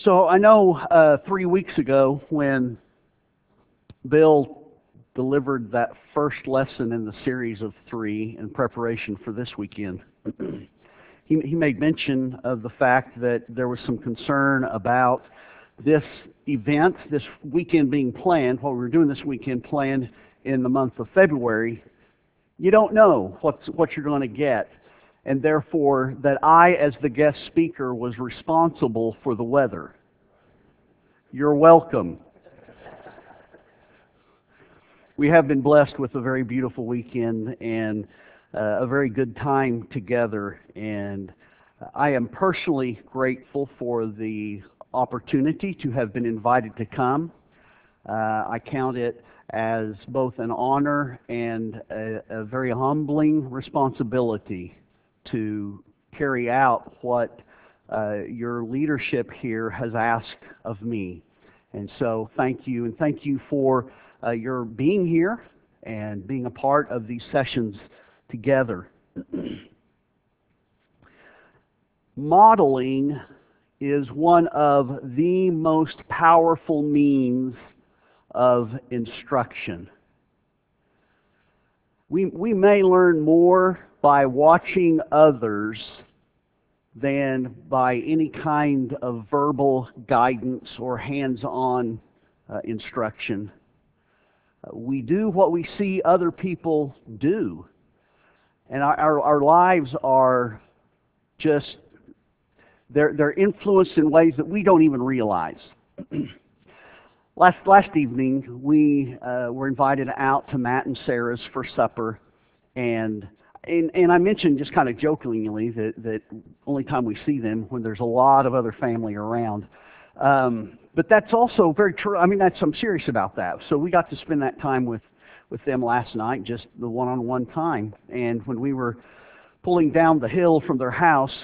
So I know 3 weeks ago when Bill delivered that first lesson in the series of three in preparation for this weekend, he made mention of the fact that there was some concern about this event, this weekend being planned, what we were doing this weekend planned in the month of February. You don't know what you're going to get, and therefore that I, as the guest speaker, was responsible for the weather. You're welcome. We have been blessed with a very beautiful weekend and a very good time together, and I am personally grateful for the opportunity to have been invited to come. I count it as both an honor and a very humbling responsibility to carry out what your leadership here has asked of me. And so thank you, and thank you for your being here and being a part of these sessions together. Modeling is one of the most powerful means of instruction. We may learn more by watching others than by any kind of verbal guidance or hands-on instruction. We do what we see other people do, and our lives are just, they're influenced in ways that we don't even realize. Last evening, we were invited out to Matt and Sarah's for supper, and I mentioned just kind of jokingly that only time we see them when there's a lot of other family around. But that's also very true. I mean, I'm serious about that. So we got to spend that time with them last night, just the one-on-one time. And when we were pulling down the hill from their house,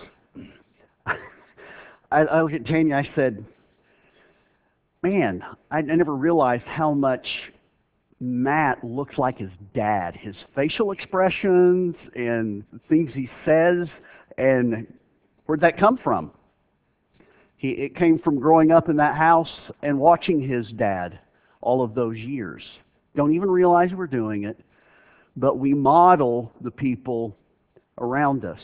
I looked at Janie, I said, man, I never realized how much Matt looks like his dad. His facial expressions and things he says, and where'd that come from? It came from growing up in that house and watching his dad all of those years. Don't even realize we're doing it, but we model the people around us.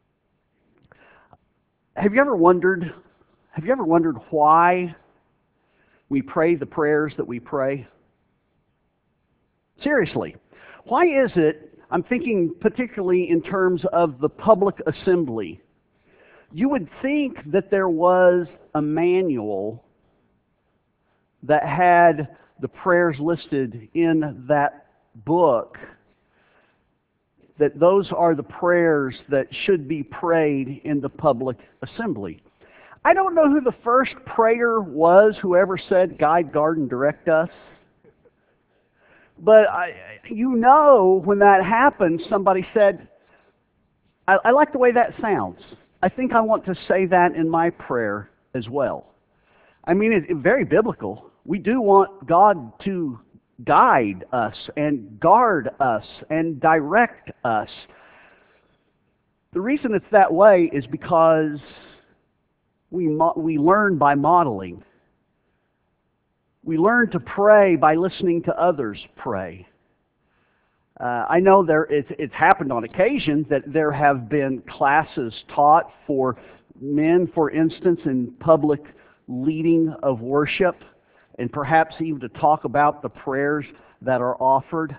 Have you ever wondered why we pray the prayers that we pray? Seriously, why is it, I'm thinking particularly in terms of the public assembly, you would think that there was a manual that had the prayers listed in that book, that those are the prayers that should be prayed in the public assembly. I don't know who the first prayer was, whoever said, guide, guard, and direct us. But when that happened, somebody said, I like the way that sounds. I think I want to say that in my prayer as well. I mean, it's very biblical. We do want God to guide us and guard us and direct us. The reason it's that way is because we learn by modeling. We learn to pray by listening to others pray. I know it's happened on occasion that there have been classes taught for men, for instance, in public leading of worship, and perhaps even to talk about the prayers that are offered.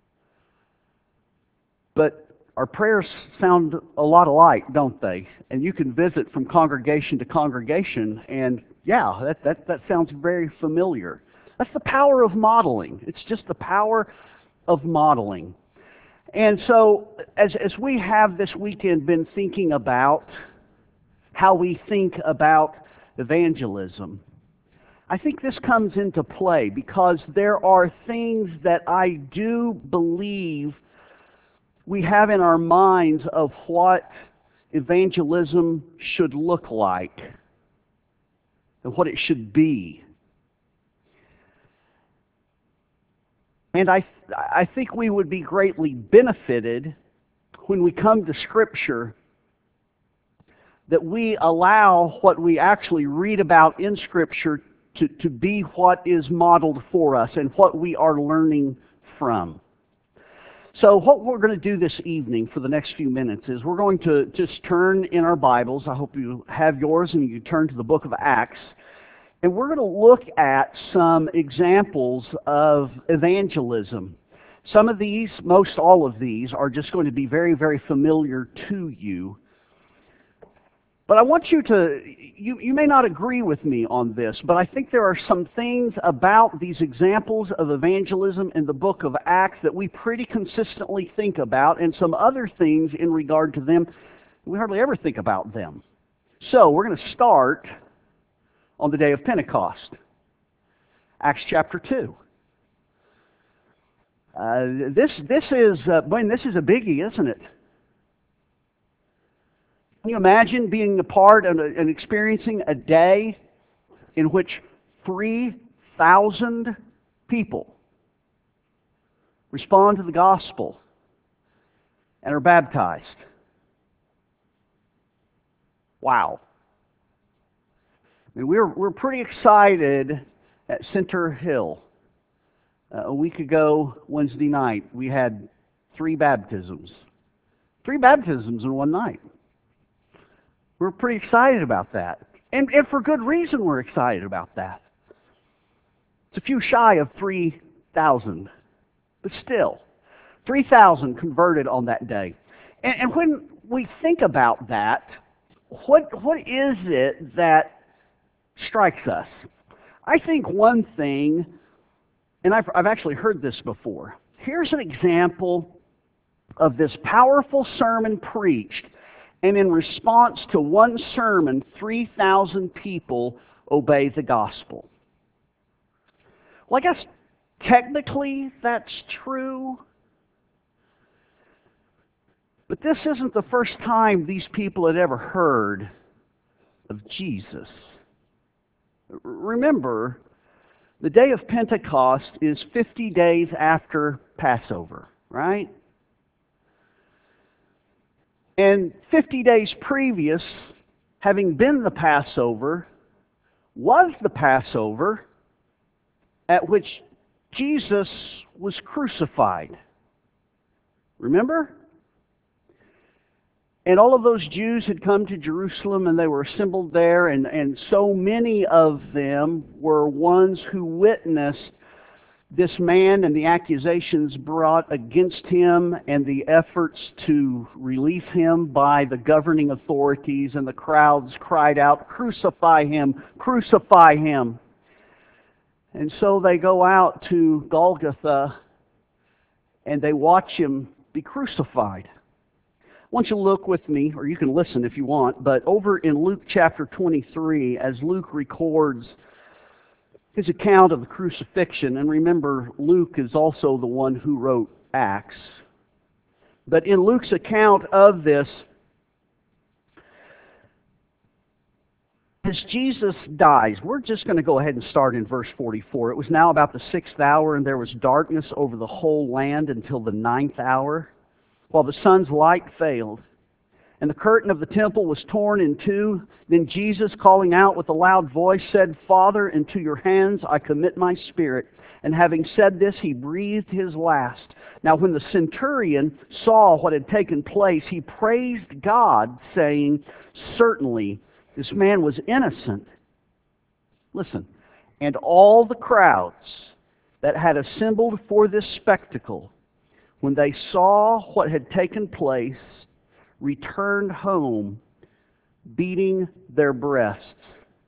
But our prayers sound a lot alike, don't they? And you can visit from congregation to congregation, and yeah, that sounds very familiar. That's the power of modeling. It's just the power of modeling. And so, as we have this weekend been thinking about how we think about evangelism, I think this comes into play because there are things that I do believe we have in our minds of what evangelism should look like and what it should be. And I think we would be greatly benefited when we come to Scripture that we allow what we actually read about in Scripture to be what is modeled for us and what we are learning from. So what we're going to do this evening for the next few minutes is we're going to just turn in our Bibles. I hope you have yours and you turn to the book of Acts. And we're going to look at some examples of evangelism. Some of these, most all of these, are just going to be very, very familiar to you. But I want you to, you may not agree with me on this, but I think there are some things about these examples of evangelism in the book of Acts that we pretty consistently think about, and some other things in regard to them, we hardly ever think about them. So we're going to start on the day of Pentecost, Acts chapter 2. This is a biggie, isn't it? Can you imagine being a part and experiencing a day in which 3,000 people respond to the gospel and are baptized? Wow. I mean, we're pretty excited at Center Hill. A week ago, Wednesday night, we had 3 baptisms. 3 baptisms in one night. We're pretty excited about that. And for good reason we're excited about that. It's a few shy of 3,000. But still, 3,000 converted on that day. And when we think about that, what is it that strikes us? I think one thing, and I've actually heard this before. Here's an example of this powerful sermon preached, and in response to one sermon, 3,000 people obey the gospel. Well, I guess technically that's true. But this isn't the first time these people had ever heard of Jesus. Remember, the day of Pentecost is 50 days after Passover, right? And 50 days previous, having been the Passover, was the Passover at which Jesus was crucified. Remember? And all of those Jews had come to Jerusalem and they were assembled there, and so many of them were ones who witnessed this man and the accusations brought against him and the efforts to release him by the governing authorities, and the crowds cried out, "Crucify him! Crucify him!" And so they go out to Golgotha and they watch him be crucified. I want you to look with me, or you can listen if you want, but over in Luke chapter 23, as Luke records his account of the crucifixion, and remember, Luke is also the one who wrote Acts. But in Luke's account of this, as Jesus dies, we're just going to go ahead and start in verse 44. It was now about the 6th hour, and there was darkness over the whole land until the 9th hour, while the sun's light failed. And the curtain of the temple was torn in two. Then Jesus, calling out with a loud voice, said, "Father, into your hands I commit my spirit." And having said this, he breathed his last. Now when the centurion saw what had taken place, he praised God, saying, "Certainly this man was innocent." Listen, and all the crowds that had assembled for this spectacle, when they saw what had taken place, returned home, beating their breasts.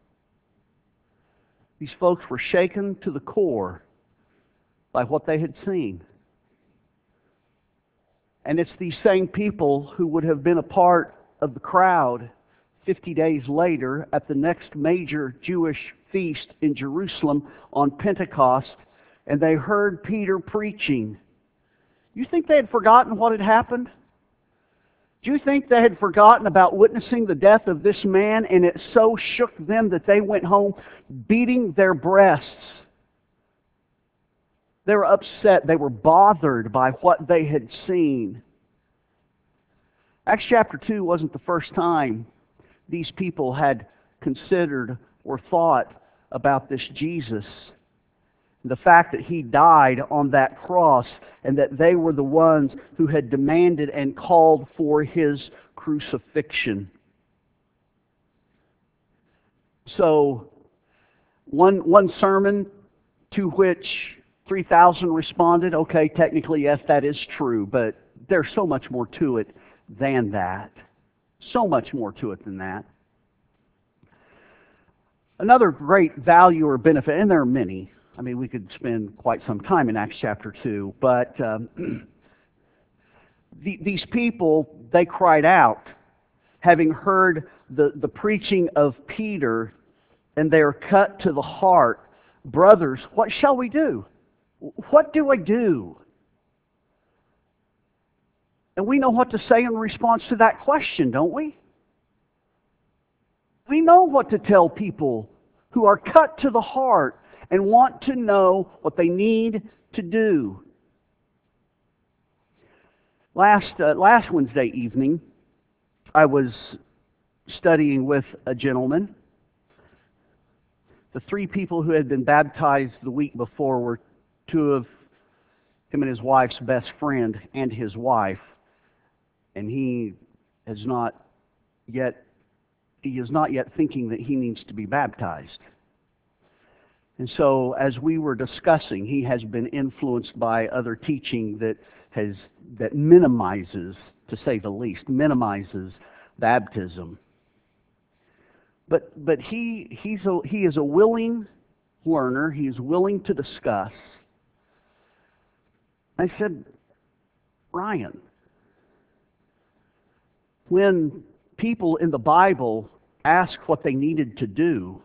These folks were shaken to the core by what they had seen. And it's these same people who would have been a part of the crowd 50 days later at the next major Jewish feast in Jerusalem on Pentecost, and they heard Peter preaching. You think they had forgotten what had happened? Do you think they had forgotten about witnessing the death of this man, and it so shook them that they went home beating their breasts? They were upset. They were bothered by what they had seen. Acts chapter 2 wasn't the first time these people had considered or thought about this Jesus. The fact that he died on that cross and that they were the ones who had demanded and called for his crucifixion. So, one sermon to which 3,000 responded, okay, technically, yes, that is true, but there's so much more to it than that. So much more to it than that. Another great value or benefit, and there are many. I mean, we could spend quite some time in Acts chapter 2, but these people, they cried out, having heard the preaching of Peter, and they are cut to the heart. Brothers, what shall we do? What do I do? And we know what to say in response to that question, don't we? We know what to tell people who are cut to the heart and want to know what they need to do. Last Wednesday evening, I was studying with a gentleman. The 3 people who had been baptized the week before were 2 of him and his wife's best friend and his wife, and he is not yet thinking that he needs to be baptized. And so, as we were discussing, he has been influenced by other teaching that minimizes, to say the least, minimizes baptism. But he is a willing learner. He is willing to discuss. I said, Ryan, when people in the Bible ask what they needed to do,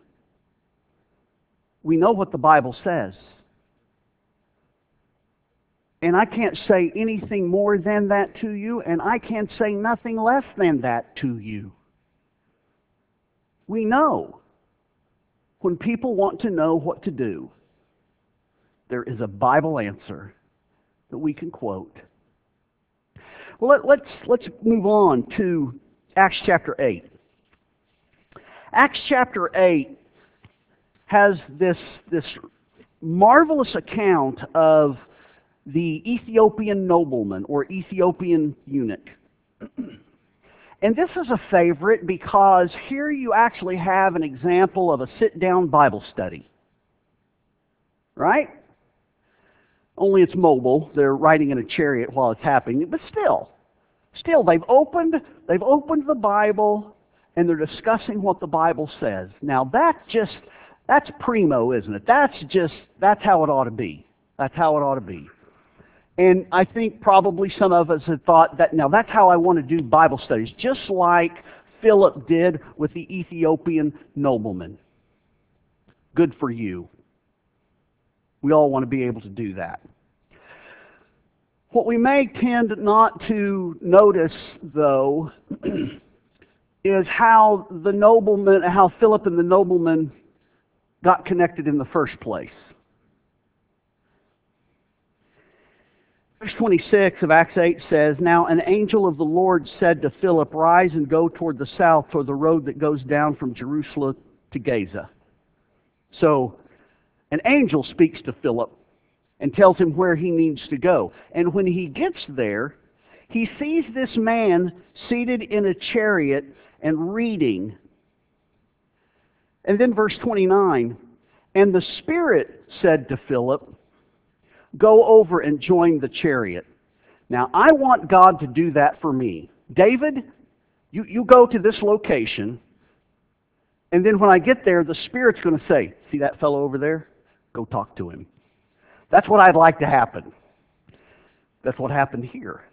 we know what the Bible says. And I can't say anything more than that to you, and I can say nothing less than that to you. We know when people want to know what to do, there is a Bible answer that we can quote. Well, let's move on to Acts chapter 8. Acts chapter 8 has this marvelous account of the Ethiopian nobleman or Ethiopian eunuch. And this is a favorite because here you actually have an example of a sit-down Bible study. Right? Only it's mobile. They're riding in a chariot while it's happening, but still they've opened the Bible and they're discussing what the Bible says. Now that's primo, isn't it? That's how it ought to be. That's how it ought to be. And I think probably some of us have thought that, now that's how I want to do Bible studies, just like Philip did with the Ethiopian nobleman. Good for you. We all want to be able to do that. What we may tend not to notice, though, is how Philip and the nobleman got connected in the first place. Verse 26 of Acts 8 says, Now an angel of the Lord said to Philip, Rise and go toward the south, toward the road that goes down from Jerusalem to Gaza. So, an angel speaks to Philip and tells him where he needs to go. And when he gets there, he sees this man seated in a chariot and reading. And then verse 29, And the Spirit said to Philip, Go over and join the chariot. Now, I want God to do that for me. David, you go to this location, and then when I get there, the Spirit's going to say, See that fellow over there? Go talk to him. That's what I'd like to happen. That's what happened here.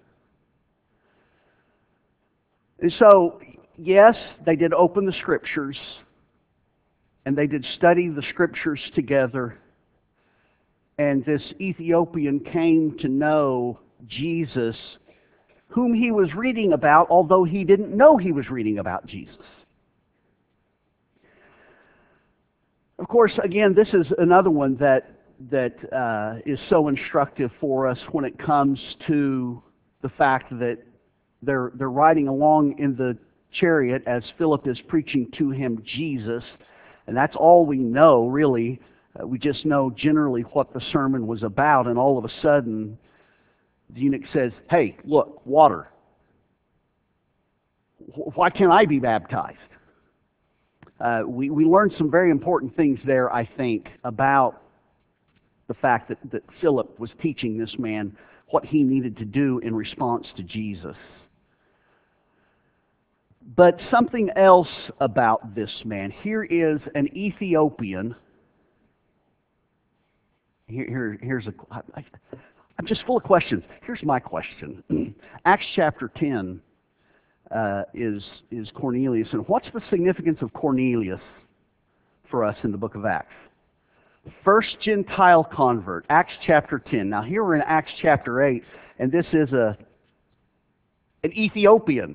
And so, yes, they did open the Scriptures, and they did study the Scriptures together. And this Ethiopian came to know Jesus, whom he was reading about, although he didn't know he was reading about Jesus. Of course, again, this is another one that is so instructive for us when it comes to the fact that they're riding along in chariot as Philip is preaching to him Jesus, and that's all we know, really. We just know generally what the sermon was about, and all of a sudden, the eunuch says, "Hey, look, water. Why can't I be baptized?" We learned some very important things there, I think, about the fact that Philip was teaching this man what he needed to do in response to Jesus. But something else about this man. Here is an Ethiopian. I'm just full of questions. Here's my question. Acts chapter 10 is Cornelius. And what's the significance of Cornelius for us in the book of Acts? First Gentile convert, Acts chapter 10. Now here we're in Acts chapter 8, and this is an Ethiopian.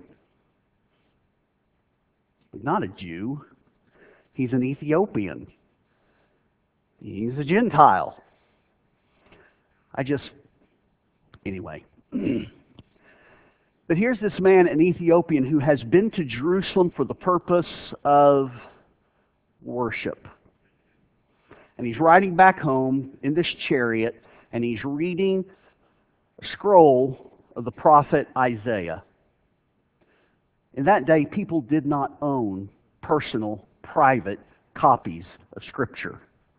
Not a Jew. He's an Ethiopian. He's a Gentile. Anyway. But here's this man, an Ethiopian, who has been to Jerusalem for the purpose of worship. And he's riding back home in this chariot, and he's reading a scroll of the prophet Isaiah. In that day, people did not own personal, private copies of Scripture.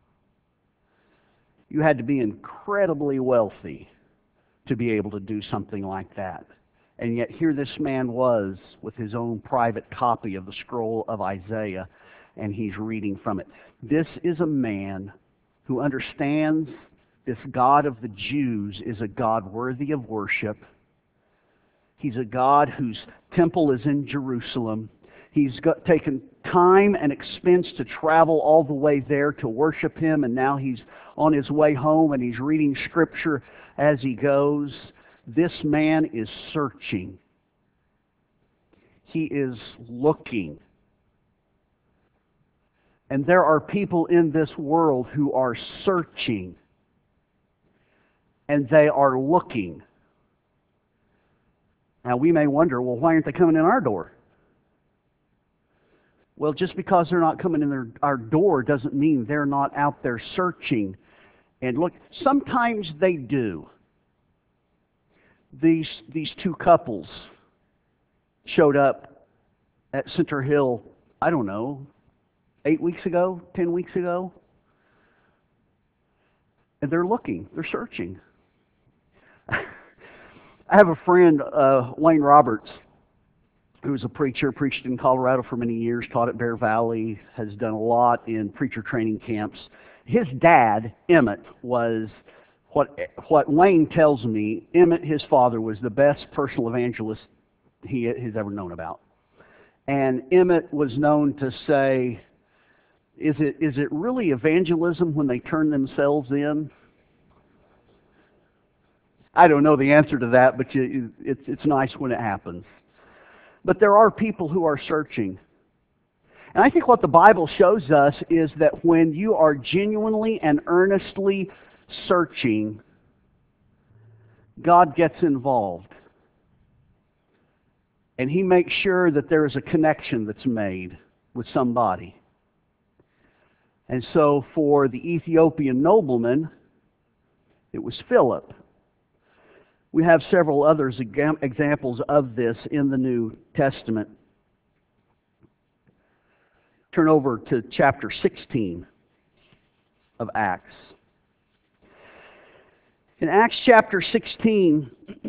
You had to be incredibly wealthy to be able to do something like that. And yet here this man was with his own private copy of the scroll of Isaiah, and he's reading from it. This is a man who understands this God of the Jews is a God worthy of worship. He's a God whose temple is in Jerusalem. He's taken time and expense to travel all the way there to worship Him, and now he's on his way home and he's reading Scripture as he goes. This man is searching. He is looking. And there are people in this world who are searching, and they are looking. Now we may wonder, well, why aren't they coming in our door? Well, just because they're not coming in our door doesn't mean they're not out there searching. And look, sometimes they do. These two couples showed up at Center Hill, I don't know, 8 weeks ago, 10 weeks ago. And they're looking, they're searching. I have a friend, Wayne Roberts, who's a preacher, preached in Colorado for many years, taught at Bear Valley, has done a lot in preacher training camps. His dad, Emmett, was what Wayne tells me, Emmett, his father, was the best personal evangelist he's ever known about. And Emmett was known to say, is it really evangelism when they turn themselves in? I don't know the answer to that, but it's nice when it happens. But there are people who are searching. And I think what the Bible shows us is that when you are genuinely and earnestly searching, God gets involved. And He makes sure that there is a connection that's made with somebody. And so for the Ethiopian nobleman, it was Philip. We have several other examples of this in the New Testament. Turn over to chapter 16 of Acts. In Acts chapter 16,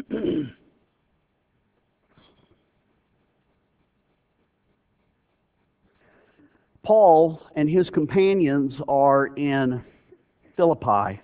Paul and his companions are in Philippi.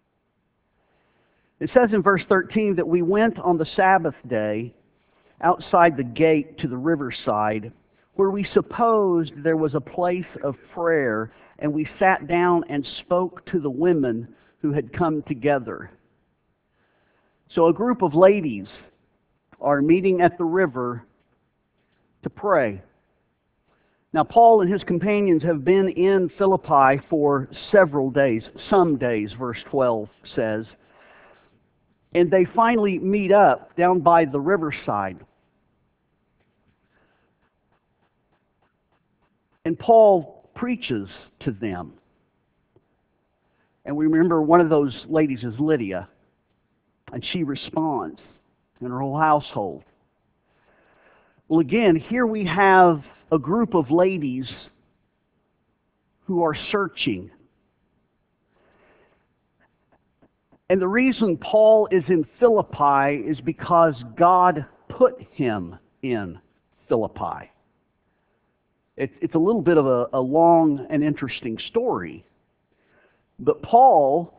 It says in verse 13 that we went on the Sabbath day outside the gate to the riverside, where we supposed there was a place of prayer, and we sat down and spoke to the women who had come together. So a group of ladies are meeting at the river to pray. Now, Paul and his companions have been in Philippi for several days, some days, verse 12 says. And they finally meet up down by the riverside. And Paul preaches to them. And we remember one of those ladies is Lydia, and she responds in her whole household. Well, again, here we have a group of ladies who are searching. And the reason Paul is in Philippi is because God put him in Philippi. It's a little bit of a long and interesting story. But Paul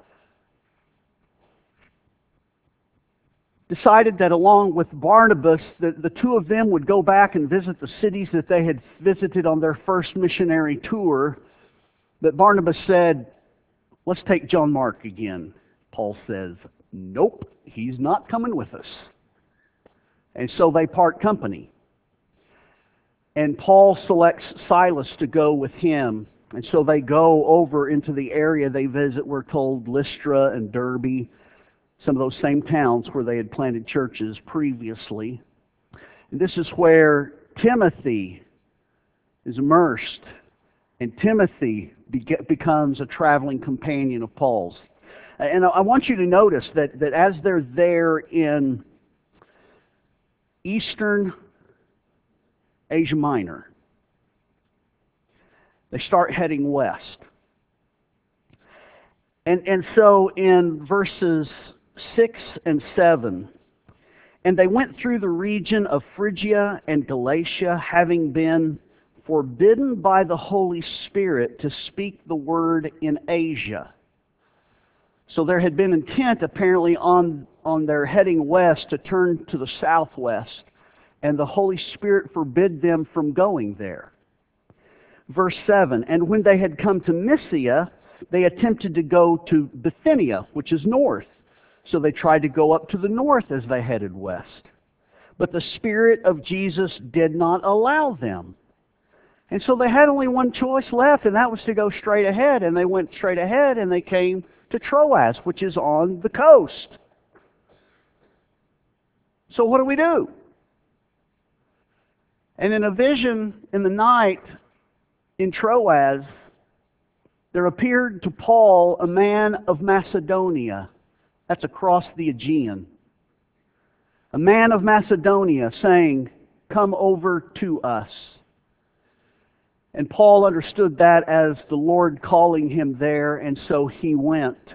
decided that along with Barnabas, the two of them would go back and visit the cities that they had visited on their first missionary tour. But Barnabas said, let's take John Mark again. Paul says, nope, he's not coming with us. And so they part company. And Paul selects Silas to go with him. And so they go over into the area they visit, we're told, Lystra and Derbe, some of those same towns where they had planted churches previously. And this is where Timothy is immersed. And Timothy becomes a traveling companion of Paul's. And I want you to notice that as they're there in Eastern Asia Minor, they start heading west. And so in verses 6 and 7, and they went through the region of Phrygia and Galatia, having been forbidden by the Holy Spirit to speak the word in Asia. So there had been intent apparently on their heading west to turn to the southwest, and the Holy Spirit forbid them from going there. Verse 7, and when they had come to Mysia, they attempted to go to Bithynia, which is north. So they tried to go up to the north as they headed west. But the Spirit of Jesus did not allow them. And so they had only one choice left, and that was to go straight ahead. And they went straight ahead, and they came to Troas, which is on the coast. So what do we do? And in a vision in the night in Troas, there appeared to Paul a man of Macedonia. That's across the Aegean. A man of Macedonia saying, come over to us. And Paul understood that as the Lord calling him there, and so he went.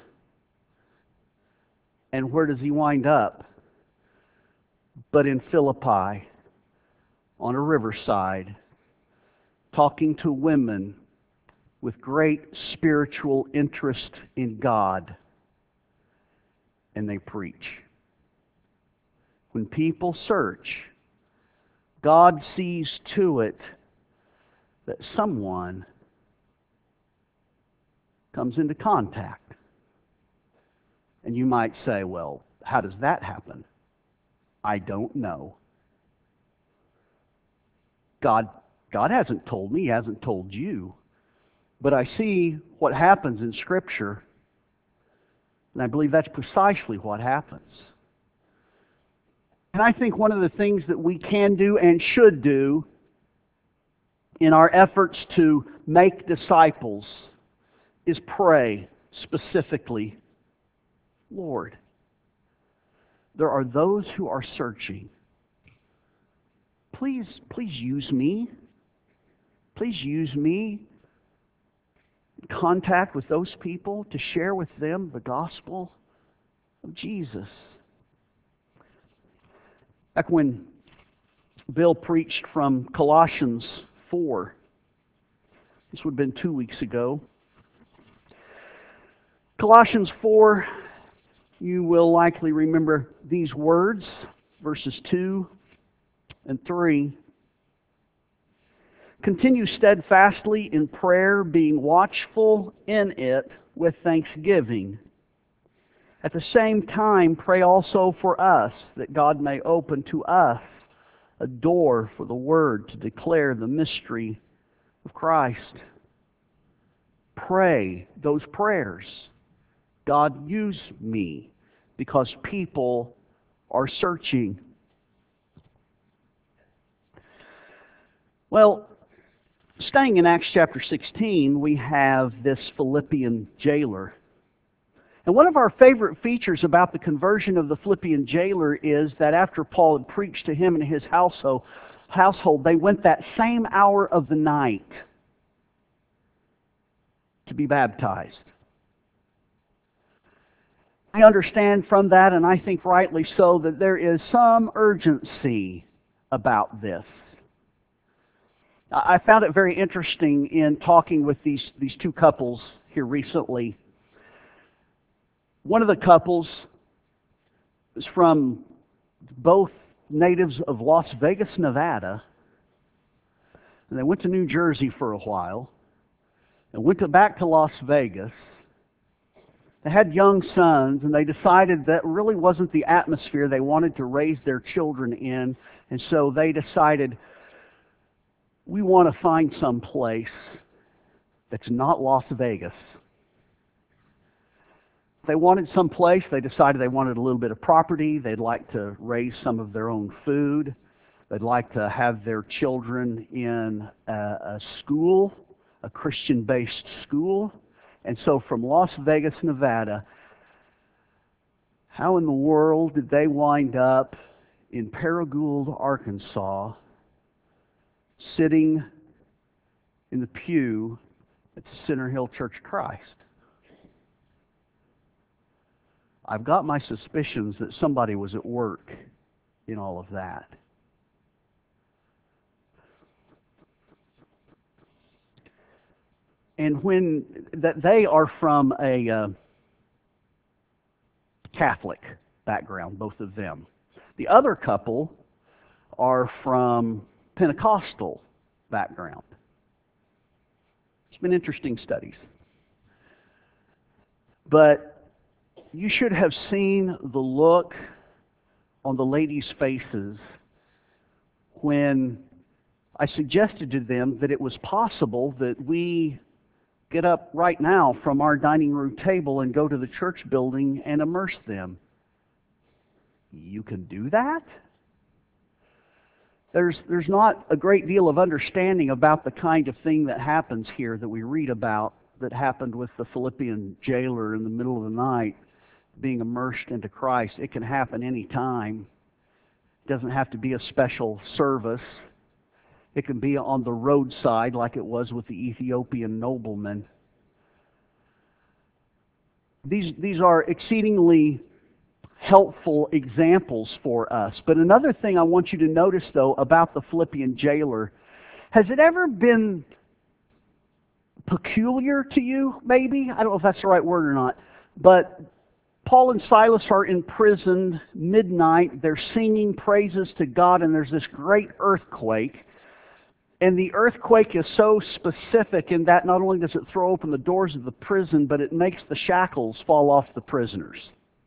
And where does he wind up? But in Philippi, on a riverside, talking to women with great spiritual interest in God. And they preach. When people search, God sees to it that someone comes into contact. And you might say, well, how does that happen? I don't know. God hasn't told me, He hasn't told you. But I see what happens in Scripture, and I believe that's precisely what happens. And I think one of the things that we can do and should do in our efforts to make disciples is pray specifically, Lord, there are those who are searching. Please use me. Please use me in contact with those people to share with them the gospel of Jesus. Back when Bill preached from Colossians 4, this would have been 2 weeks ago. Colossians 4, you will likely remember these words, verses 2 and 3. Continue steadfastly in prayer, being watchful in it with thanksgiving. At the same time, pray also for us, that God may open to us a door for the Word to declare the mystery of Christ. Pray those prayers. God, use me, because people are searching. Well, Staying in Acts chapter 16, we have this Philippian jailer. And one of our favorite features about the conversion of the Philippian jailer is that after Paul had preached to him and his household, they went that same hour of the night to be baptized. I understand from that, and I think rightly so, that there is some urgency about this. I found it very interesting in talking with these two couples here recently. One of the couples is from both natives of Las Vegas, Nevada, and they went to New Jersey for a while, and went back to Las Vegas. They had young sons, and they decided that really wasn't the atmosphere they wanted to raise their children in, and so they decided, we want to find some place that's not Las Vegas. They wanted some place, they decided they wanted a little bit of property, they'd like to raise some of their own food, they'd like to have their children in a school, a Christian-based school. And so from Las Vegas, Nevada, how in the world did they wind up in Paragould, Arkansas, sitting in the pew at the Center Hill Church of Christ? I've got my suspicions that somebody was at work in all of that. And when that they are from a Catholic background, both of them. The other couple are from Pentecostal background. It's been interesting studies. But you should have seen the look on the ladies' faces when I suggested to them that it was possible that we get up right now from our dining room table and go to the church building and immerse them. You can do that? There's not a great deal of understanding about the kind of thing that happens here that we read about that happened with the Philippian jailer in the middle of the night being immersed into Christ. It can happen any time. It doesn't have to be a special service. It can be on the roadside like it was with the Ethiopian nobleman. These are exceedingly helpful examples for us. But another thing I want you to notice, though, about the Philippian jailer, has it ever been peculiar to you, maybe? I don't know if that's the right word or not. But Paul and Silas are imprisoned midnight. They're singing praises to God, and there's this great earthquake. And the earthquake is so specific in that not only does it throw open the doors of the prison, but it makes the shackles fall off the prisoners.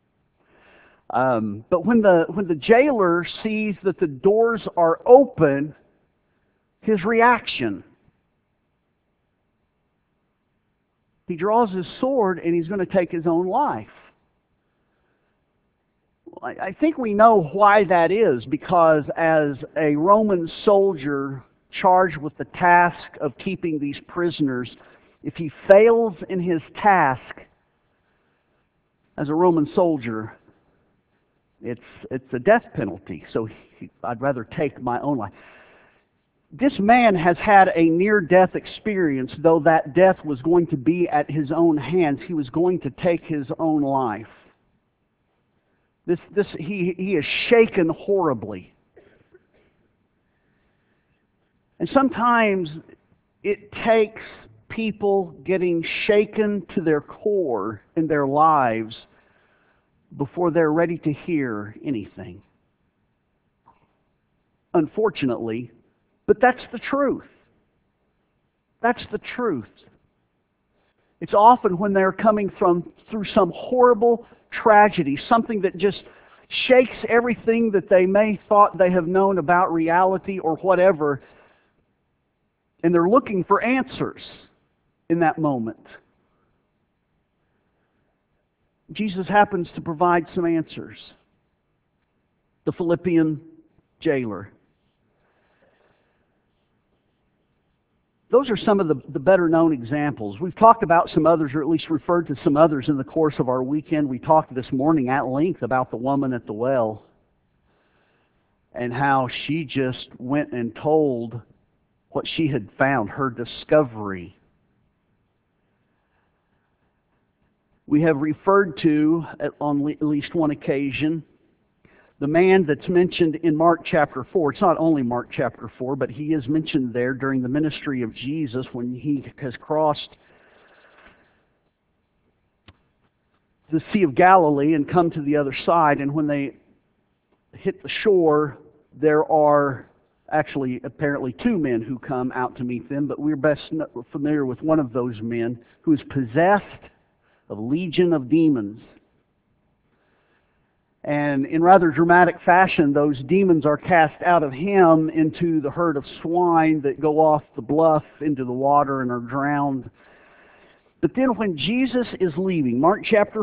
But when the jailer sees that the doors are open, his reaction, he draws his sword and he's going to take his own life. I think we know why that is, because as a Roman soldier charged with the task of keeping these prisoners, if he fails in his task as a Roman soldier, it's a death penalty. So I'd rather take my own life. This man has had a near-death experience, though that death was going to be at his own hands. He was going to take his own life. He is shaken horribly. And sometimes it takes people getting shaken to their core in their lives before they're ready to hear anything. Unfortunately, but that's the truth. That's the truth. It's often when they're coming through some horrible tragedy, something that just shakes everything that they may thought they have known about reality or whatever, and they're looking for answers in that moment. Jesus happens to provide some answers. The Philippian jailer. Those are some of the better known examples. We've talked about some others, or at least referred to some others in the course of our weekend. We talked this morning at length about the woman at the well and how she just went and told what she had found, her discovery. We have referred to, on at least one occasion, the man that's mentioned in Mark chapter 4. It's not only Mark chapter 4, but he is mentioned there during the ministry of Jesus when he has crossed the Sea of Galilee and come to the other side. And when they hit the shore, there are actually apparently two men who come out to meet them, but we're best familiar with one of those men who is possessed of a legion of demons. And in rather dramatic fashion, those demons are cast out of him into the herd of swine that go off the bluff into the water and are drowned. But then when Jesus is leaving, Mark chapter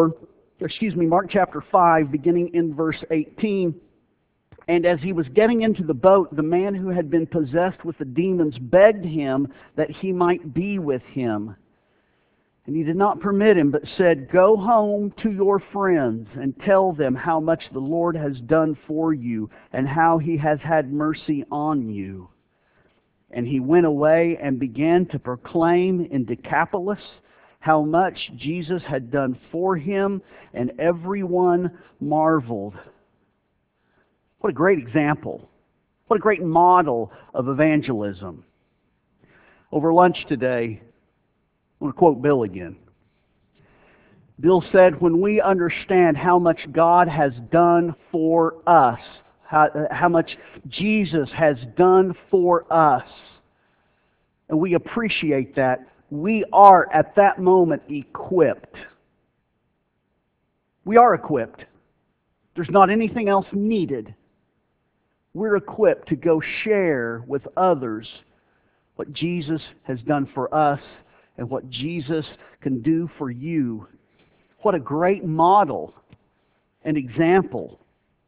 5, beginning in verse 18, and as he was getting into the boat, the man who had been possessed with the demons begged him that he might be with him. And he did not permit him, but said, "Go home to your friends and tell them how much the Lord has done for you and how he has had mercy on you." And he went away and began to proclaim in Decapolis how much Jesus had done for him, and everyone marveled. What a great example. What a great model of evangelism. Over lunch today, I want to quote Bill again. Bill said, when we understand how much God has done for us, how much Jesus has done for us, and we appreciate that, we are at that moment equipped. We are equipped. There's not anything else needed. We're equipped to go share with others what Jesus has done for us and what Jesus can do for you. What a great model and example.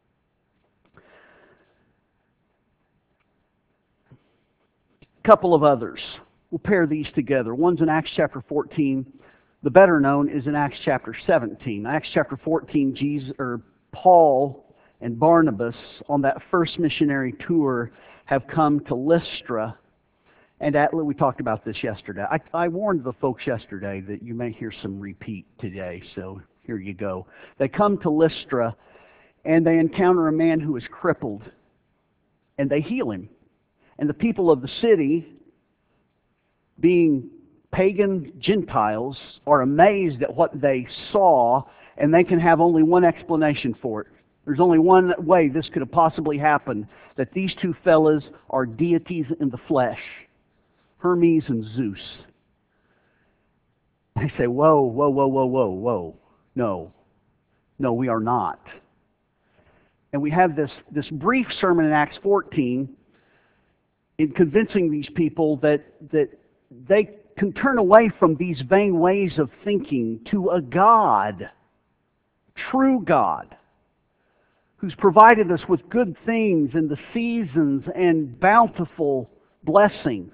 A couple of others. We'll pair these together. One's in Acts chapter 14. The better known is in Acts chapter 17. Acts chapter 14, Paul and Barnabas on that first missionary tour have come to Lystra. And we talked about this yesterday. I warned the folks yesterday that you may hear some repeat today, so here you go. They come to Lystra, and they encounter a man who is crippled, and they heal him. And the people of the city, being pagan Gentiles, are amazed at what they saw, and they can have only one explanation for it. There's only one way this could have possibly happened, that these two fellas are deities in the flesh. Hermes and Zeus. They say, whoa, whoa, whoa, whoa, whoa, whoa. No, we are not. And we have this brief sermon in Acts 14 in convincing these people that they can turn away from these vain ways of thinking to a God, true God, who's provided us with good things in the seasons and bountiful blessings,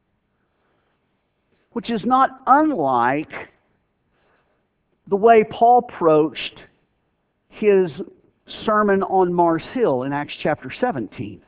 which is not unlike the way Paul approached his sermon on Mars Hill in Acts chapter 17.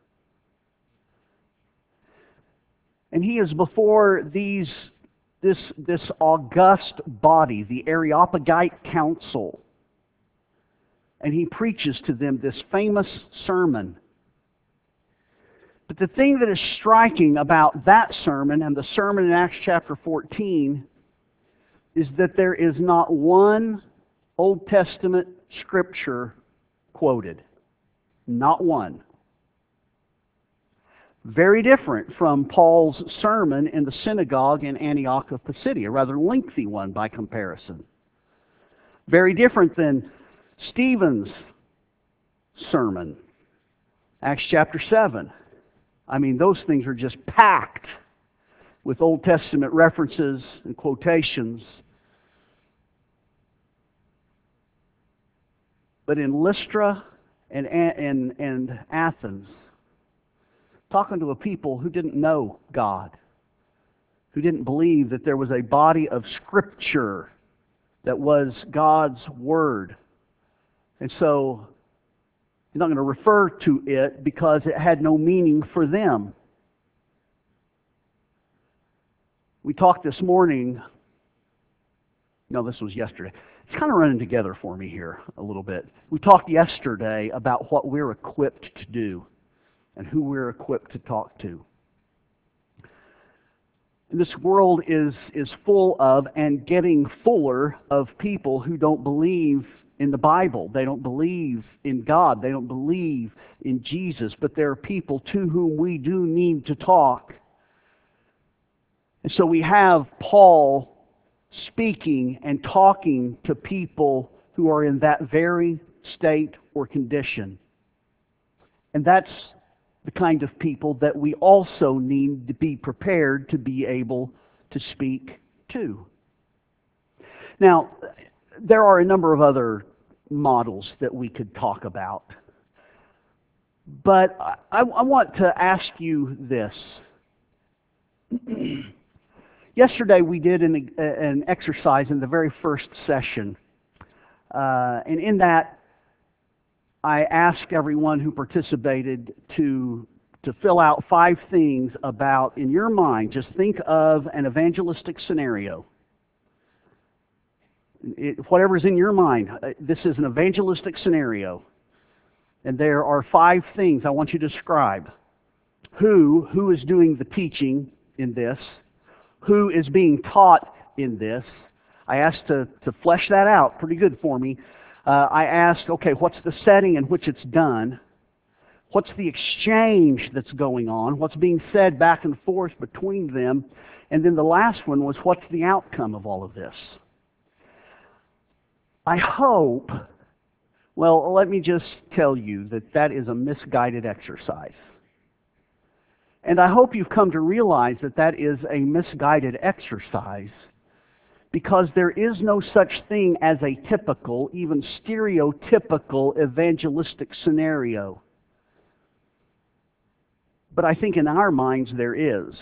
And he is before this august body, the Areopagite Council, and he preaches to them this famous sermon. But the thing that is striking about that sermon and the sermon in Acts chapter 14 is that there is not one Old Testament scripture quoted. Not one. Very different from Paul's sermon in the synagogue in Antioch of Pisidia, a rather lengthy one by comparison. Very different than Stephen's sermon, Acts chapter 7. I mean, those things are just packed with Old Testament references and quotations. But in Lystra and Athens, talking to a people who didn't know God, who didn't believe that there was a body of Scripture that was God's Word. And so you're not going to refer to it because it had no meaning for them. We talked this morning, no, this was yesterday. It's kind of running together for me here a little bit. We talked yesterday about what we're equipped to do and who we're equipped to talk to. And this world is full of and getting fuller of people who don't believe in the Bible. They don't believe in God. They don't believe in Jesus. But there are people to whom we do need to talk. And so we have Paul speaking and talking to people who are in that very state or condition. And that's the kind of people that we also need to be prepared to be able to speak to. Now, there are a number of other models that we could talk about. But I want to ask you this. Yesterday we did an exercise in the very first session. And in that, I asked everyone who participated to fill out 5 things about, in your mind, just think of an evangelistic scenario. Whatever's in your mind, this is an evangelistic scenario. And there are 5 things I want you to describe. Who is doing the teaching in this? Who is being taught in this? I asked to flesh that out pretty good for me. I asked, okay, what's the setting in which it's done? What's the exchange that's going on? What's being said back and forth between them? And then the last one was, what's the outcome of all of this? I hope, well, let me just tell you that that is a misguided exercise. And I hope you've come to realize that that is a misguided exercise, because there is no such thing as a typical, even stereotypical evangelistic scenario. But I think in our minds there is.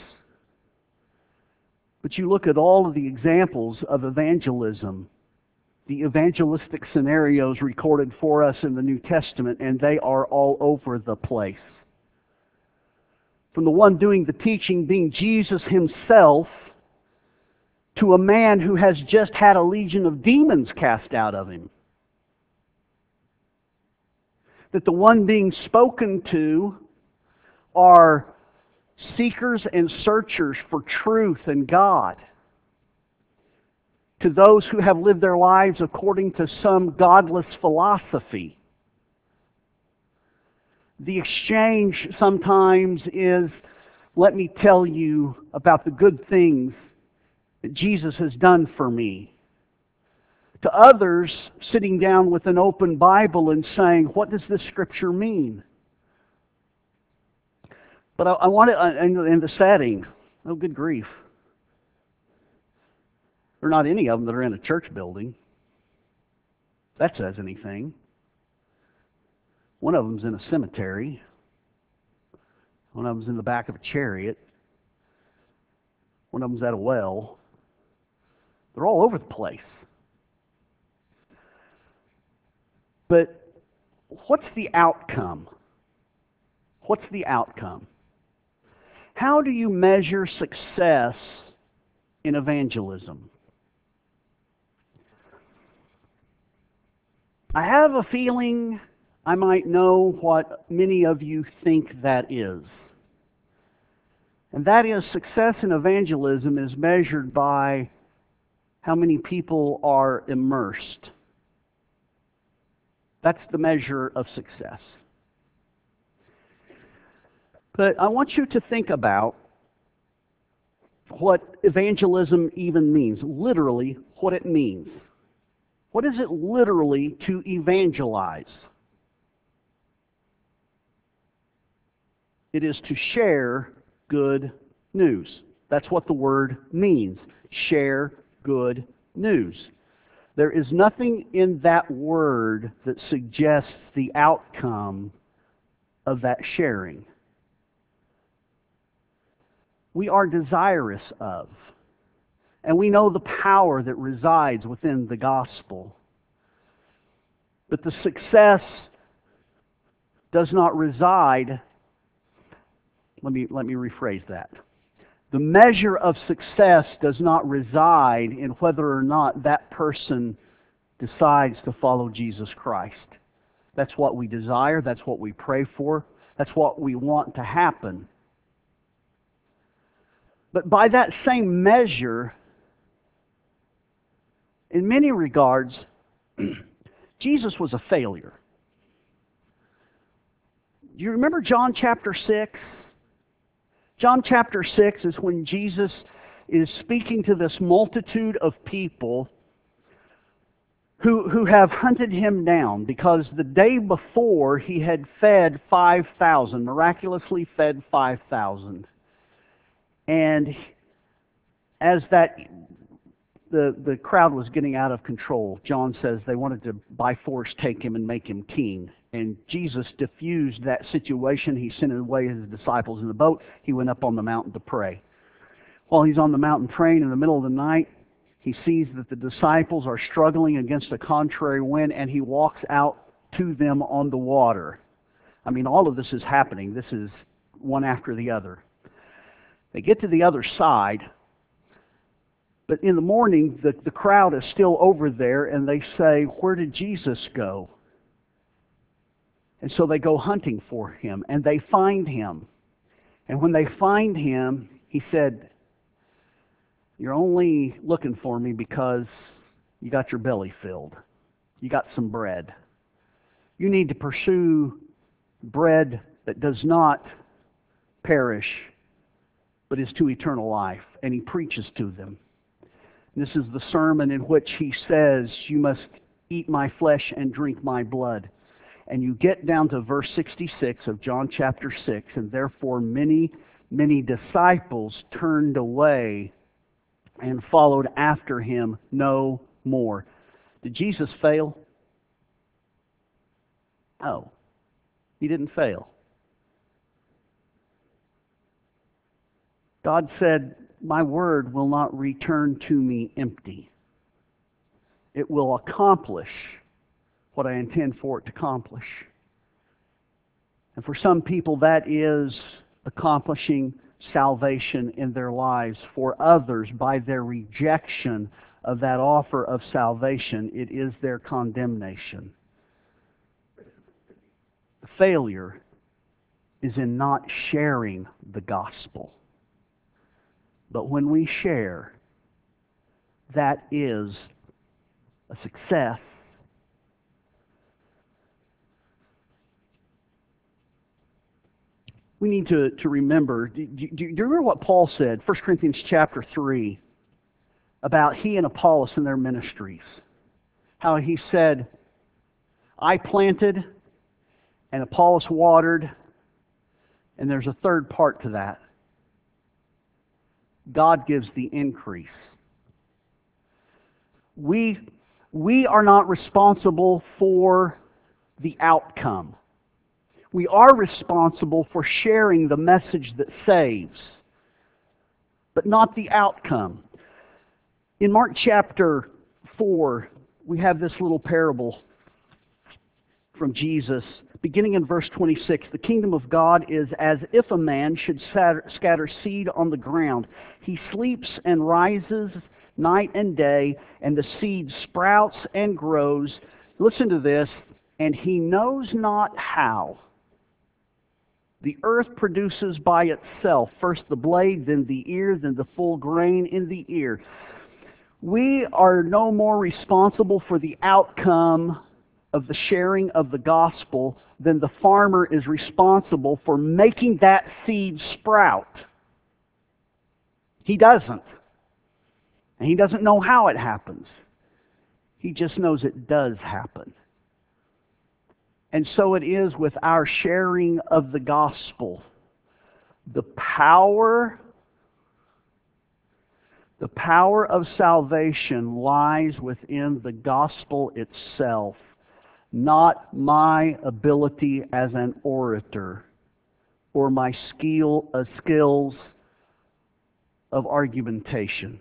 But you look at all of the examples of evangelism, the evangelistic scenarios recorded for us in the New Testament, and they are all over the place. From the one doing the teaching being Jesus himself, to a man who has just had a legion of demons cast out of him. That the one being spoken to are seekers and searchers for truth and God. To those who have lived their lives according to some godless philosophy. The exchange sometimes is, let me tell you about the good things that Jesus has done for me. To others, sitting down with an open Bible and saying, what does this Scripture mean? But I want it in the setting. Oh, good grief. There are not any of them that are in a church building. If that says anything. One of them's in a cemetery. One of them's in the back of a chariot. One of them's at a well. They're all over the place. But what's the outcome? What's the outcome? How do you measure success in evangelism? I have a feeling I might know what many of you think that is. And that is, success in evangelism is measured by how many people are immersed. That's the measure of success. But I want you to think about what evangelism even means, literally what it means. What is it literally to evangelize? It is to share good news. That's what the word means. Share good news. There is nothing in that word that suggests the outcome of that sharing. we are desirous of. And we know the power that resides within the gospel. But the success does not reside. Let me rephrase that. The measure of success does not reside in whether or not that person decides to follow Jesus Christ. That's what we desire. That's what we pray for. That's what we want to happen. But by that same measure, in many regards, Jesus was a failure. Do you remember John chapter 6? John chapter 6 is when Jesus is speaking to this multitude of people who have hunted him down because the day before he had fed 5,000, miraculously fed 5,000. And as the crowd was getting out of control, John says they wanted to by force take him and make him king. And Jesus diffused that situation. He sent away his disciples in the boat. He went up on the mountain to pray. While he's on the mountain praying in the middle of the night, he sees that the disciples are struggling against a contrary wind, and he walks out to them on the water. I mean, all of this is happening. This is one after the other. They get to the other side, but in the morning, the crowd is still over there, and they say, "Where did Jesus go?" And so they go hunting for him, and they find him. And when they find him, he said, "You're only looking for me because you got your belly filled. You got some bread. You need to pursue bread that does not perish, but is to eternal life." And he preaches to them. This is the sermon in which he says, "You must eat my flesh and drink my blood." And you get down to verse 66 of John chapter 6, "And therefore many, many disciples turned away and followed after him no more." Did Jesus fail? No, he didn't fail. God said, "My word will not return to me empty. It will accomplish what I intend for it to accomplish." And for some people, that is accomplishing salvation in their lives. For others, by their rejection of that offer of salvation, it is their condemnation. The failure is in not sharing the gospel. But when we share, that is a success. We need to remember, do you remember what Paul said, 1 Corinthians chapter 3, about he and Apollos and their ministries? How he said, "I planted, and Apollos watered," and there's a third part to that. God gives the increase. We are not responsible for the outcome. We are responsible for sharing the message that saves, but not the outcome. In Mark chapter 4, we have this little parable from Jesus, beginning in verse 26. "The kingdom of God is as if a man should scatter seed on the ground. He sleeps and rises night and day, and the seed sprouts and grows." Listen to this. "And he knows not how. The earth produces by itself first the blade, then the ear, then the full grain in the ear." We are no more responsible for the outcome of the sharing of the gospel than the farmer is responsible for making that seed sprout. He doesn't. And he doesn't know how it happens. He just knows it does happen. And so it is with our sharing of the gospel. The power of salvation lies within the gospel itself, not my ability as an orator or my skills of argumentation.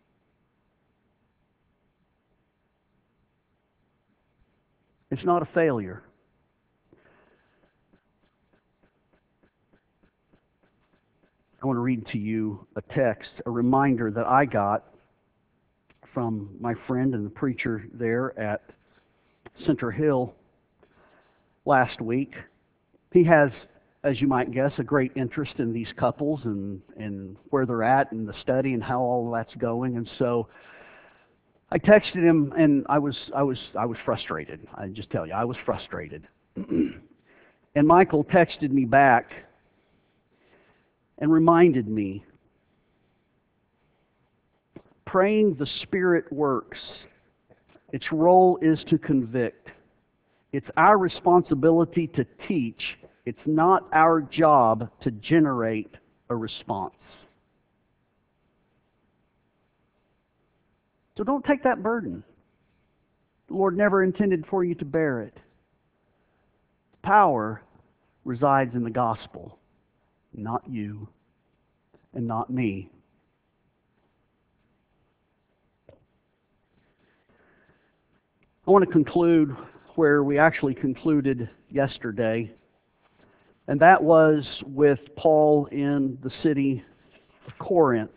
It's not a failure. I want to read to you a text, a reminder that I got from my friend and the preacher there at Center Hill last week. He has, as you might guess, a great interest in these couples and where they're at in the study and how all that's going. And so I texted him, and I was frustrated. I just tell you, I was frustrated. And Michael texted me back and reminded me, praying the Spirit works. Its role is to convict. It's our responsibility to teach. It's not our job to generate a response. So don't take that burden. The Lord never intended for you to bear it. Power resides in the gospel, not you and not me. I want to conclude where we actually concluded yesterday, and that was with Paul in the city of Corinth.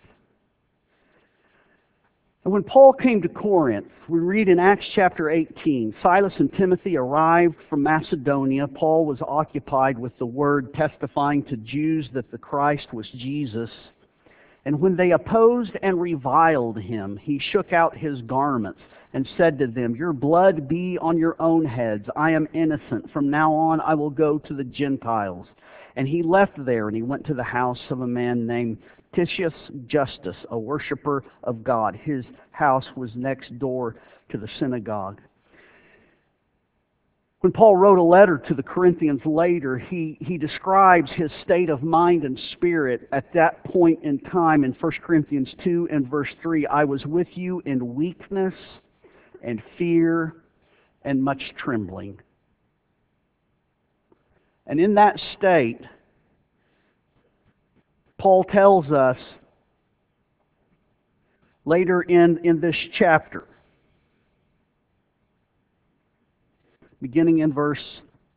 And when Paul came to Corinth, we read in Acts chapter 18, Silas and Timothy arrived from Macedonia. Paul was occupied with the word, testifying to Jews that the Christ was Jesus. And when they opposed and reviled him, he shook out his garments and said to them, "Your blood be on your own heads. I am innocent. From now on I will go to the Gentiles." And he left there and he went to the house of a man named Titius Justus, a worshiper of God. His house was next door to the synagogue. When Paul wrote a letter to the Corinthians later, he describes his state of mind and spirit at that point in time in 1 Corinthians 2 and verse 3. "I was with you in weakness and fear and much trembling." And in that state, Paul tells us later in this chapter, beginning in verse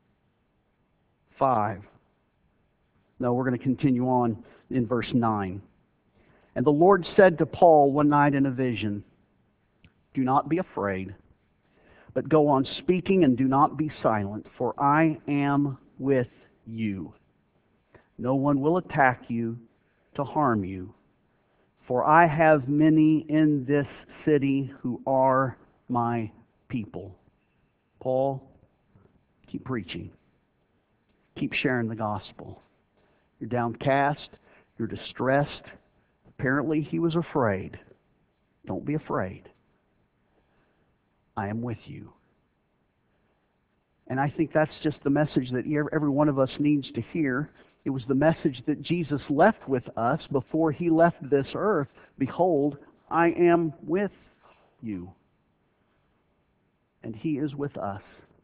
5. No, we're going to continue on in verse 9. "And the Lord said to Paul one night in a vision, 'Do not be afraid, but go on speaking and do not be silent, for I am with you. No one will attack you to harm you, for I have many in this city who are my people.'" Paul, keep preaching. Keep sharing the gospel. You're downcast. You're distressed. Apparently he was afraid. Don't be afraid. I am with you. And I think that's just the message that every one of us needs to hear. It was the message that Jesus left with us before he left this earth. "Behold, I am with you." And he is with us.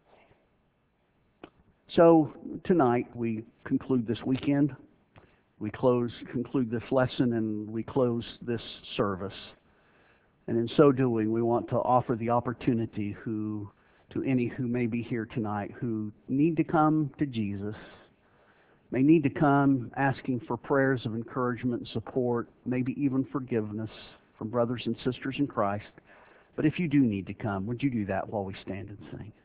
So tonight we conclude this weekend. We conclude this lesson, and we close this service. And in so doing, we want to offer the opportunity to any who may be here tonight who need to come to Jesus, may need to come asking for prayers of encouragement and support, maybe even forgiveness from brothers and sisters in Christ. But if you do need to come, would you do that while we stand and sing?